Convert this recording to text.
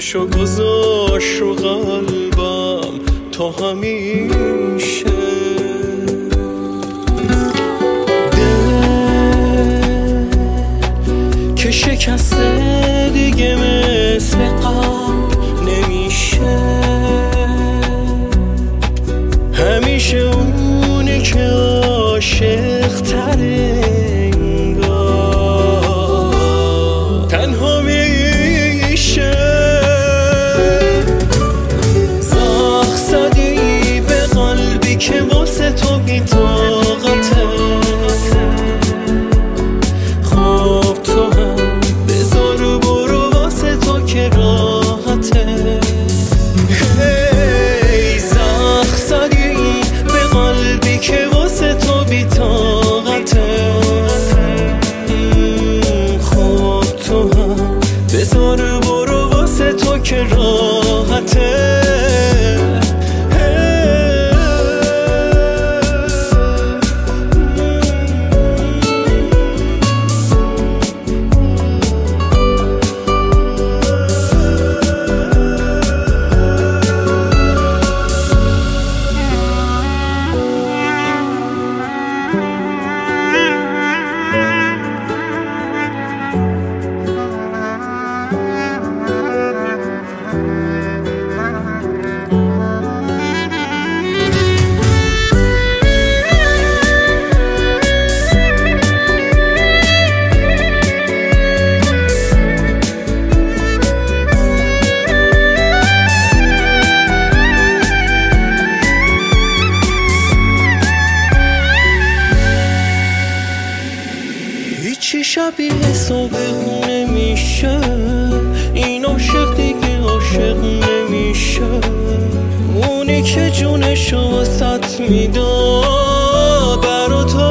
اسمشو گذاشت رو قلبم تا همیشه. دل که شکسته دیگه مثل قبل نمیشه، همیشه اونی که عاشق تره انگار تنها میشه. زخم زدی به قلبی که واسه تو بی‌طاقته، خب تو هم بذار و برو واسه تو که راحته. هی زخم زدی به قلبی که واسه تو بی‌طاقته، خب تو هم بذار و برو واسه تو که راحته. هیچی شبیه سابق نمیشه، این عاشق دیگه عاشق نمیشه. اونی که جونشو واسط میداد برا تو